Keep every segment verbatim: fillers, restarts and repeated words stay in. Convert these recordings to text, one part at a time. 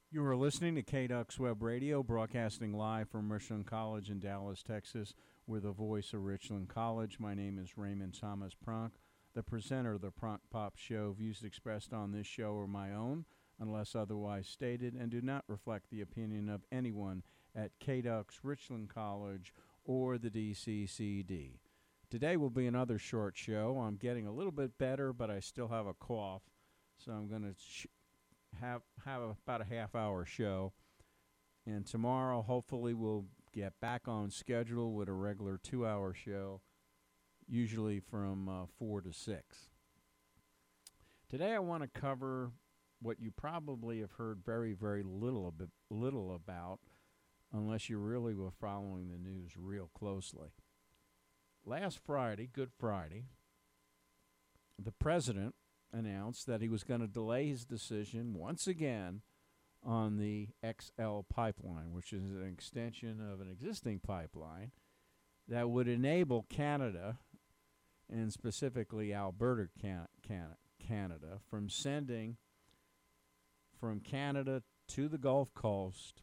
You are listening to K D U X Web Radio, broadcasting live from Richland College in Dallas, Texas, with the voice of Richland College. My name is Raymond Thomas Pronk, the presenter of the Pronk Pop Show. Views expressed on this show are my own, unless otherwise stated, and do not reflect the opinion of anyone at K D U X, Richland College, or the D C C D. Today will be another short show. I'm getting a little bit better, but I still have a cough, so I'm going to sh- have have about a half hour show, and tomorrow hopefully we'll get back on schedule with a regular two hour show, usually from uh, four to six. Today I want to cover what you probably have heard very very little bit little about, unless you really were following the news real closely. Last Friday, Good Friday, the president announced that he was going to delay his decision once again on the X L pipeline, which is an extension of an existing pipeline that would enable Canada, and specifically Alberta, Can- Can- Canada, from sending from Canada to the Gulf Coast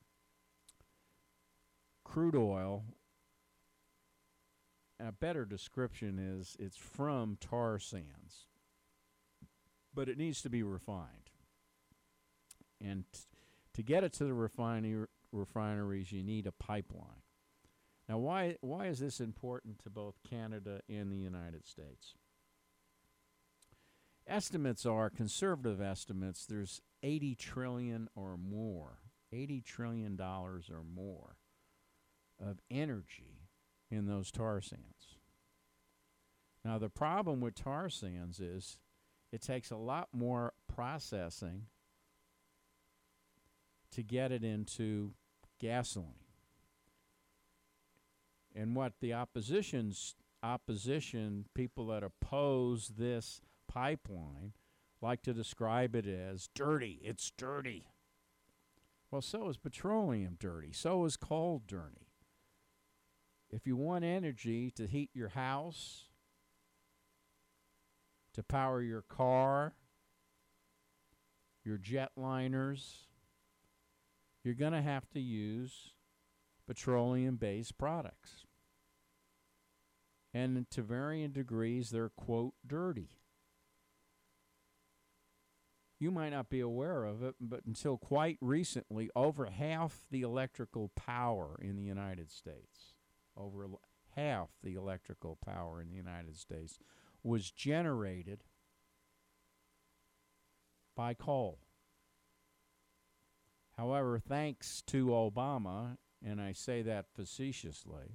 crude oil. A better description is it's from tar sands, but it needs to be refined. And t- to get it to the refinery, refineries, you need a pipeline. Now, why why is this important to both Canada and the United States? Estimates are, conservative estimates, there's eighty trillion dollars or more, eighty trillion dollars or more of energy in those tar sands. Now, the problem with tar sands is it takes a lot more processing to get it into gasoline. And what the opposition's opposition, people that oppose this pipeline, like to describe it as dirty. It's dirty. Well, so is petroleum dirty. So is coal dirty. If you want energy to heat your house, to power your car, your jetliners, you're going to have to use petroleum-based products. And to varying degrees, they're, quote, dirty. You might not be aware of it, but until quite recently, over half the electrical power in the United States, over half the electrical power in the United States, was generated by coal. However, thanks to Obama, and I say that facetiously,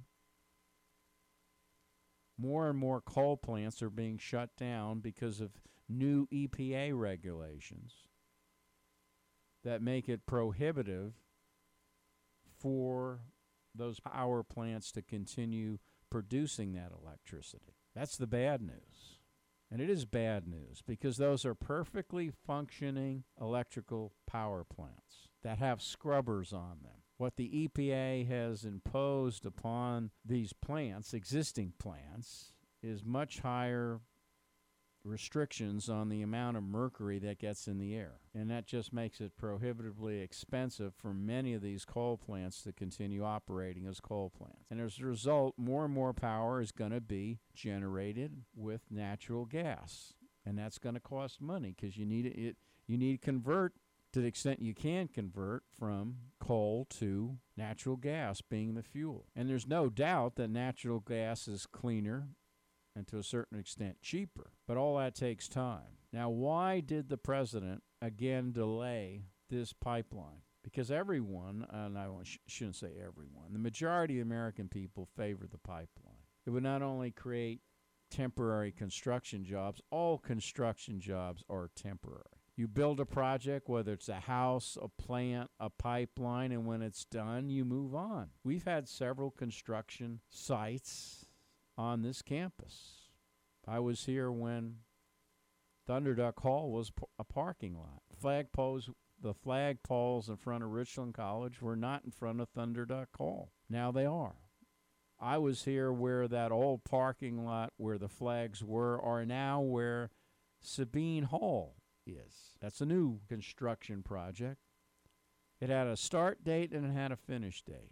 more and more coal plants are being shut down because of new E P A regulations that make it prohibitive for those power plants to continue producing that electricity. That's the bad news. And it is bad news because those are perfectly functioning electrical power plants that have scrubbers on them. What the E P A has imposed upon these plants, existing plants, is much higher restrictions on the amount of mercury that gets in the air. And that just makes it prohibitively expensive for many of these coal plants to continue operating as coal plants. And as a result, more and more power is going to be generated with natural gas. And that's going to cost money because you need it. You need to convert to the extent you can convert from coal to natural gas being the fuel. And there's no doubt that natural gas is cleaner and to a certain extent cheaper. But all that takes time. Now, why did the president again delay this pipeline? Because everyone, and I shouldn't say everyone, the majority of American people favor the pipeline. It would not only create temporary construction jobs, all construction jobs are temporary. You build a project, whether it's a house, a plant, a pipeline, and when it's done, you move on. We've had several construction sites on this campus. I was here when Thunderduck Hall was a parking lot. Flag poles, the flag poles in front of Richland College were not in front of Thunderduck Hall. Now they are. I was here where that old parking lot where the flags were are now where Sabine Hall is. That's a new construction project. It had a start date and it had a finish date.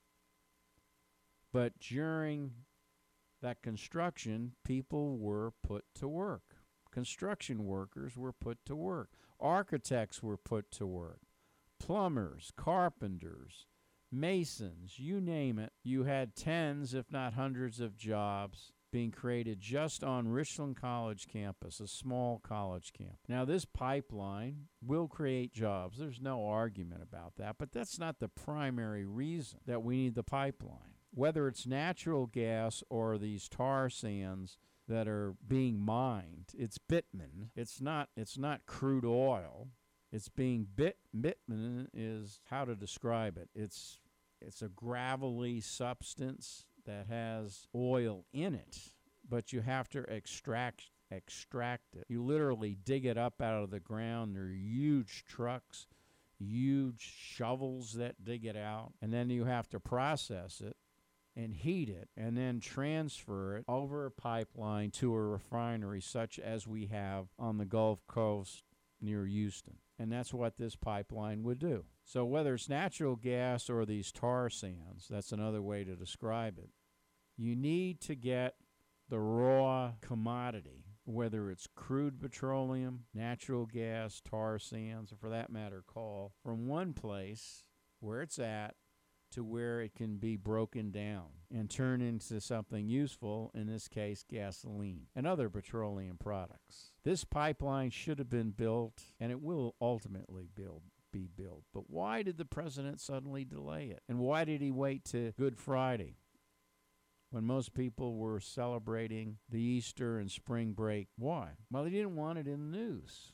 But during that construction, people were put to work. Construction workers were put to work. Architects were put to work. Plumbers, carpenters, masons, you name it. You had tens, if not hundreds, of jobs being created just on Richland College campus, a small college campus. Now, this pipeline will create jobs. There's no argument about that, but that's not the primary reason that we need the pipeline. Whether it's natural gas or these tar sands that are being mined, it's bitumen. It's not, it's not crude oil. It's being bit. Bitumen is how to describe it. It's it's a gravelly substance that has oil in it, but you have to extract extract it. You literally dig it up out of the ground. There are huge trucks, huge shovels that dig it out, and then you have to process it and heat it and then transfer it over a pipeline to a refinery such as we have on the Gulf Coast near Houston. And that's what this pipeline would do. So whether it's natural gas or these tar sands, that's another way to describe it, you need to get the raw commodity, whether it's crude petroleum, natural gas, tar sands, or for that matter, coal, from one place where it's at to where it can be broken down and turned into something useful, in this case, gasoline and other petroleum products. This pipeline should have been built, and it will ultimately build, be built. But why did the president suddenly delay it? And why did he wait to Good Friday when most people were celebrating the Easter and spring break? Why? Well, he didn't want it in the news.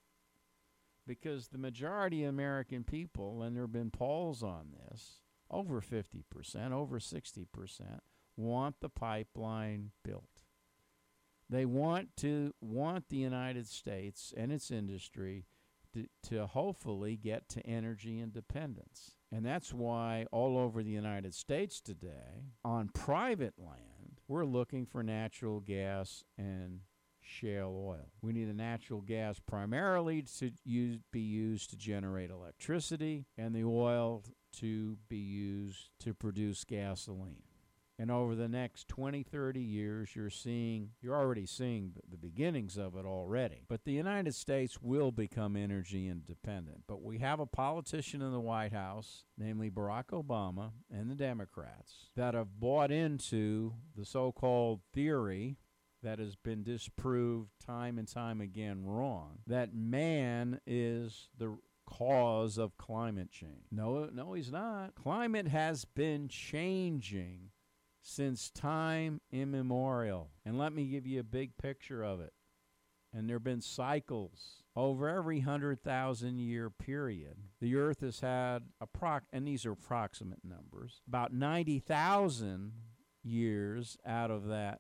Because the majority of American people, and there have been polls on this, over fifty percent, over sixty percent, want the pipeline built. They want to want the United States and its industry to, to hopefully get to energy independence. And that's why all over the United States today, on private land, we're looking for natural gas and shale oil. We need a natural gas primarily to use, be used to generate electricity, and the oil to be used to produce gasoline. And over the next twenty, thirty years, you're seeing, you're already seeing the beginnings of it already. But the United States will become energy independent. But we have a politician in the White House, namely Barack Obama and the Democrats, that have bought into the so-called theory that has been disproved time and time again wrong, that man is the cause of climate change. No, no, he's not. Climate has been changing since time immemorial. And let me give you a big picture of it. And there have been cycles over every one hundred thousand year period. The Earth has had, approx- and these are approximate numbers, about ninety thousand years out of that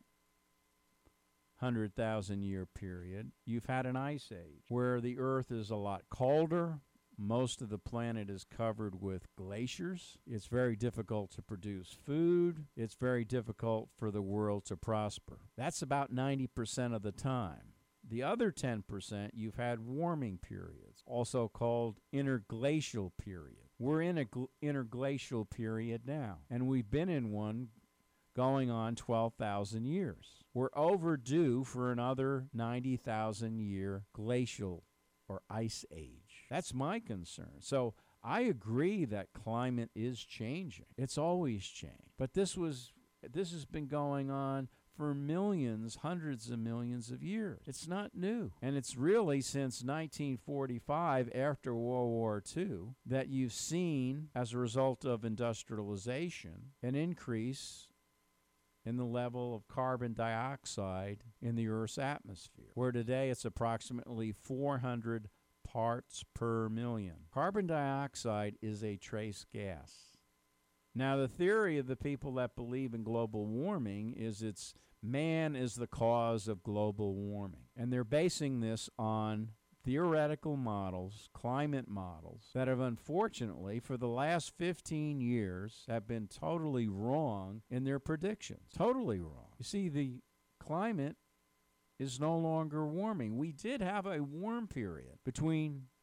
one hundred thousand year period, you've had an ice age where the Earth is a lot colder. Most of the planet is covered with glaciers. It's very difficult to produce food. It's very difficult for the world to prosper. That's about ninety percent of the time. The other ten percent, you've had warming periods, also called interglacial period. We're in an gl- interglacial period now, and we've been in one going on twelve thousand years. We're overdue for another ninety thousand year glacial or ice age. That's my concern. So I agree that climate is changing. It's always changed. But this was this has been going on for millions, hundreds of millions of years. It's not new. And it's really since nineteen forty-five, after World War Two, that you've seen, as a result of industrialization, an increase in the level of carbon dioxide in the Earth's atmosphere, where today it's approximately four hundred parts per million. Carbon dioxide is a trace gas. Now, the theory of the people that believe in global warming is it's man is the cause of global warming. And they're basing this on theoretical models, climate models, that have unfortunately, for the last fifteen years, have been totally wrong in their predictions. Totally wrong. You see, the climate is no longer warming. We did have a warm period between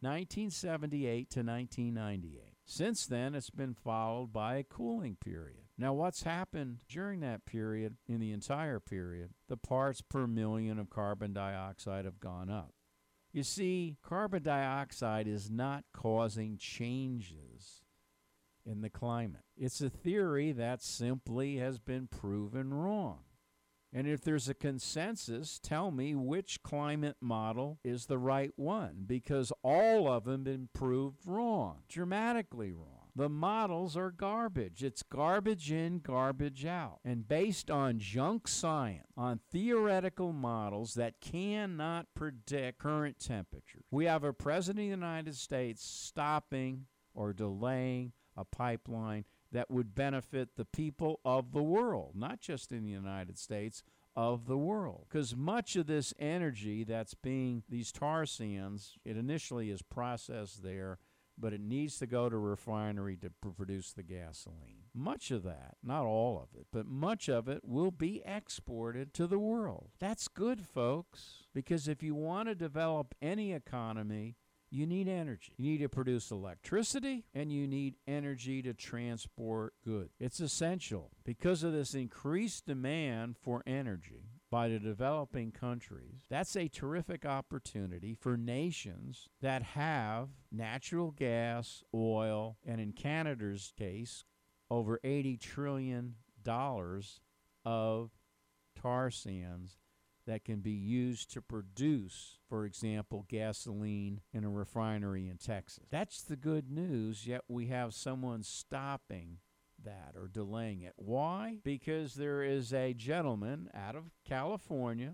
nineteen seventy-eight to nineteen ninety-eight. Since then, it's been followed by a cooling period. Now, what's happened during that period, in the entire period? The parts per million of carbon dioxide have gone up. You see, carbon dioxide is not causing changes in the climate. It's a theory that simply has been proven wrong. And if there's a consensus, tell me which climate model is the right one, because all of them have been proved wrong, dramatically wrong. The models are garbage. It's garbage in, garbage out. And based on junk science, on theoretical models that cannot predict current temperatures, we have a president of the United States stopping or delaying a pipeline that would benefit the people of the world, not just in the United States, of the world. Because much of this energy that's being, these tar sands, it initially is processed there, but it needs to go to a refinery to pr- produce the gasoline. Much of that, not all of it, but much of it will be exported to the world. That's good, folks, because if you want to develop any economy, you need energy. You need to produce electricity, and you need energy to transport goods. It's essential because of this increased demand for energy by the developing countries. That's a terrific opportunity for nations that have natural gas, oil, and in Canada's case, over eighty trillion dollars of tar sands that can be used to produce, for example, gasoline in a refinery in Texas. That's the good news, yet we have someone stopping that or delaying it. Why? Because there is a gentleman out of California,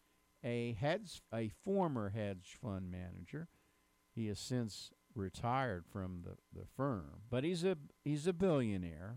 a hedge, a former hedge fund manager. He has since retired from the, the firm, but he's a he's a billionaire.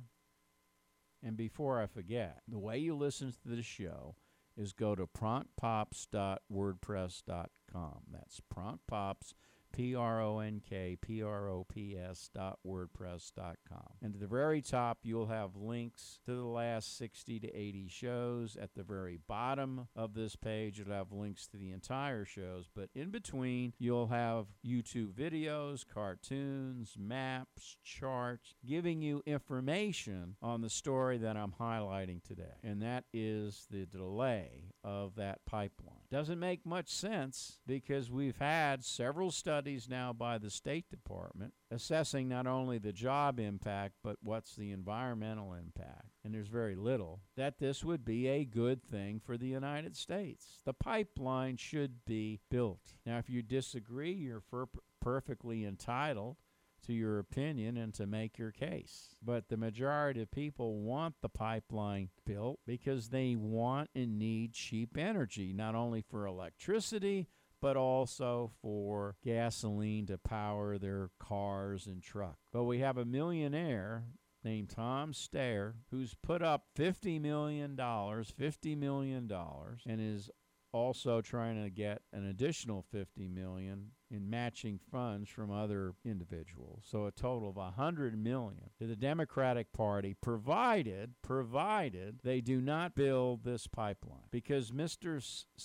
And before I forget, the way you listen to the show is go to pronkpops dot wordpress dot com. That's pronkpops, P R O N K P R O P S dot wordpress dot com. And at the very top, you'll have links to the last sixty to eighty shows. At the very bottom of this page, you'll have links to the entire shows. But in between, you'll have YouTube videos, cartoons, maps, charts, giving you information on the story that I'm highlighting today. And that is the delay of that pipeline. Doesn't make much sense because we've had several studies now by the State Department assessing not only the job impact, but what's the environmental impact. And there's very little that this would be a good thing for the United States. The pipeline should be built. Now, if you disagree, you're per- perfectly entitled to your opinion and to make your case. But the majority of people want the pipeline built because they want and need cheap energy, not only for electricity, but also for gasoline to power their cars and trucks. But we have a millionaire named Tom Steyer who's put up fifty million dollars, fifty million dollars, and is also trying to get an additional fifty million dollars in matching funds from other individuals. So a total of one hundred million dollars to the Democratic Party, provided, provided they do not build this pipeline. Because Mister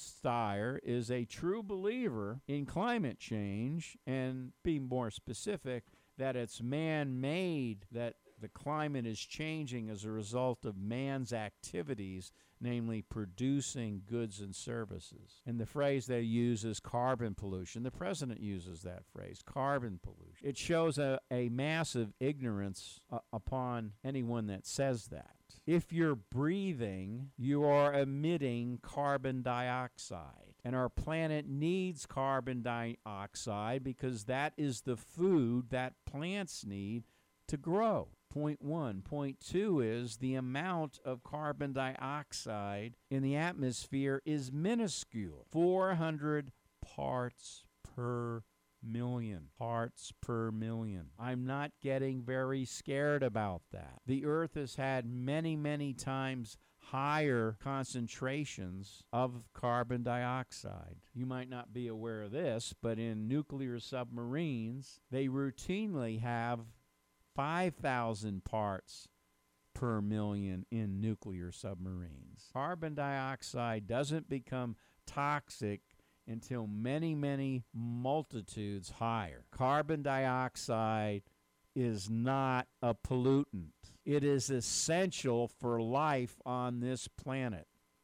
Steyer is a true believer in climate change, and be more specific, that it's man-made, that the climate is changing as a result of man's activities, namely producing goods and services. And the phrase they use is carbon pollution. The president uses that phrase, carbon pollution. It shows a, a massive ignorance uh, upon anyone that says that. If you're breathing, you are emitting carbon dioxide. And our planet needs carbon dioxide because that is the food that plants need to grow. Point one. Point two is the amount of carbon dioxide in the atmosphere is minuscule. four hundred parts per million. Parts per million. I'm not getting very scared about that. The Earth has had many, many times higher concentrations of carbon dioxide. You might not be aware of this, but in nuclear submarines, they routinely have five thousand parts per million in nuclear submarines. Carbon dioxide doesn't become toxic until many, many multitudes higher. Carbon dioxide is not a pollutant. It is essential for life on this planet.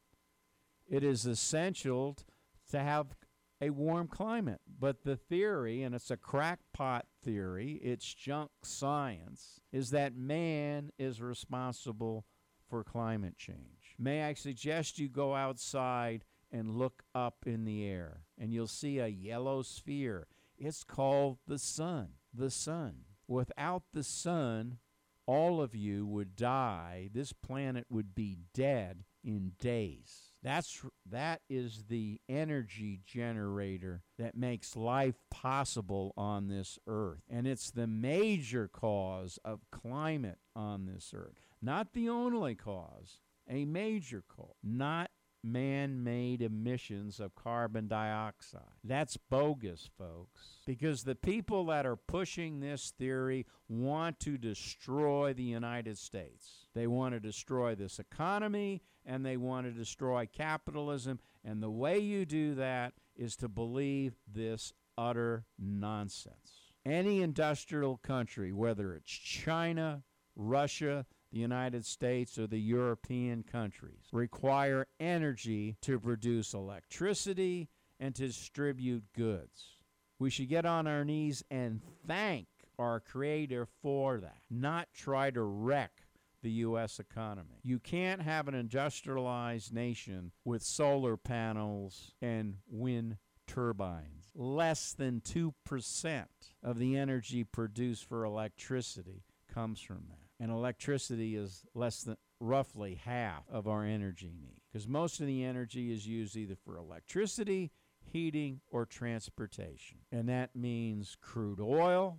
It is essential to have a warm climate. But the theory, and it's a crackpot theory, it's junk science, is that man is responsible for climate change. May I suggest you go outside and look up in the air, and you'll see a yellow sphere. It's called the sun. The sun. Without the sun, all of you would die. This planet would be dead in days. That's that is the energy generator that makes life possible on this earth. And it's the major cause of climate on this earth. Not the only cause, a major cause. Not man-made emissions of carbon dioxide. That's bogus, folks, because the people that are pushing this theory want to destroy the United States. They want to destroy this economy, and they want to destroy capitalism, and the way you do that is to believe this utter nonsense. Any industrial country, whether it's China, Russia, the United States, or the European countries, require energy to produce electricity and to distribute goods. We should get on our knees and thank our Creator for that, not try to wreck the U S economy. You can't have an industrialized nation with solar panels and wind turbines. Less than two percent of the energy produced for electricity comes from that. And electricity is less than roughly half of our energy need, because most of the energy is used either for electricity, heating, or transportation. And that means crude oil,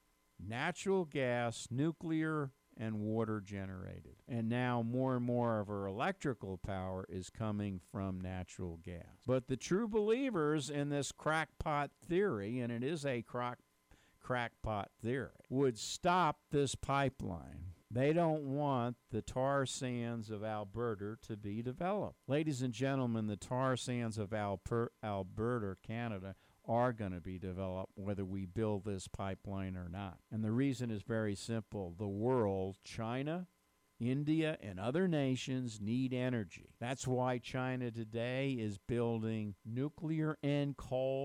natural gas, nuclear, and water generated. And now more and more of our electrical power is coming from natural gas. But the true believers in this crackpot theory, and it is a crack crackpot theory, would stop this pipeline. They don't want the tar sands of Alberta to be developed. Ladies and gentlemen, the tar sands of Alper- Alberta, Canada, are going to be developed whether we build this pipeline or not. And the reason is very simple. The world, China, India, and other nations need energy. That's why China today is building nuclear and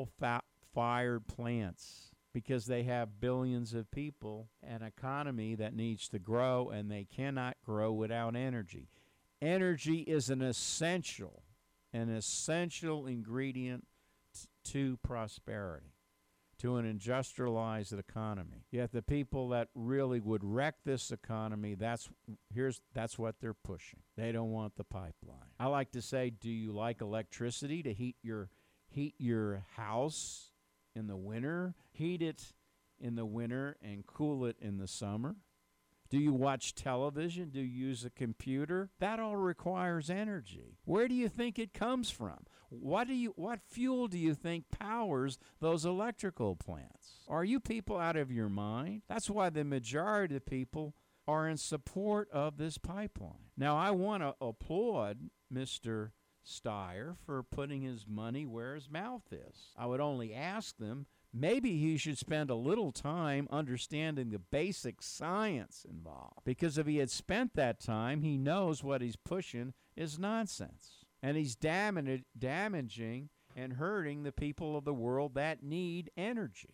coal-fired plants, because they have billions of people, an economy that needs to grow, and they cannot grow without energy. Energy is an essential, an essential ingredient t- to prosperity, to an industrialized economy. Yet the people that really would wreck this economy, that's here's that's what they're pushing. They don't want the pipeline. I like to say, do you like electricity to heat your heat your house in the winter? Heat it in the winter and cool it in the summer? Do you watch television? Do you use a computer? That all requires energy. Where do you think it comes from? What do you what fuel do you think powers those electrical plants? Are you people out of your mind? That's why the majority of people are in support of this pipeline. Now, I want to applaud Mister Steyer for putting his money where his mouth is. I would only ask them, maybe he should spend a little time understanding the basic science involved. Because if he had spent that time, he knows what he's pushing is nonsense. And he's damaging, damaging and hurting the people of the world that need energy.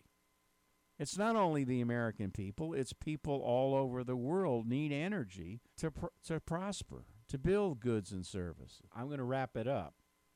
It's not only the American people, it's people all over the world need energy to pr- to prosper, to build goods and services. I'm going to wrap it up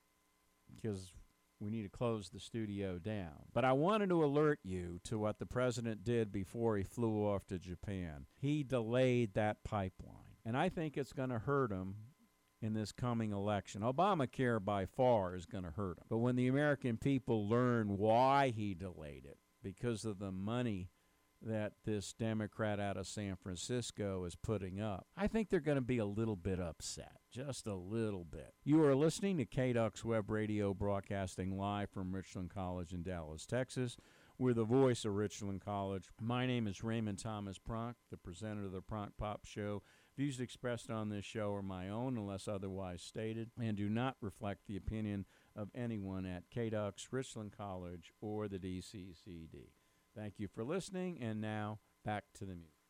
because we need to close the studio down. But I wanted to alert you to what the president did before he flew off to Japan. He delayed that pipeline, and I think it's going to hurt him in this coming election. Obamacare by far is going to hurt him. But when the American people learn why he delayed it, because of the money that this Democrat out of San Francisco is putting up, I think they're going to be a little bit upset, just a little bit. You are listening to K D U X Web Radio, broadcasting live from Richland College in Dallas, Texas. We're the voice of Richland College. My name is Raymond Thomas Pronk, the presenter of the Pronk Pop Show. Views expressed on this show are my own unless otherwise stated and do not reflect the opinion of anyone at K D U X, Richland College, or the D C C D. Thank you for listening, and now back to the music.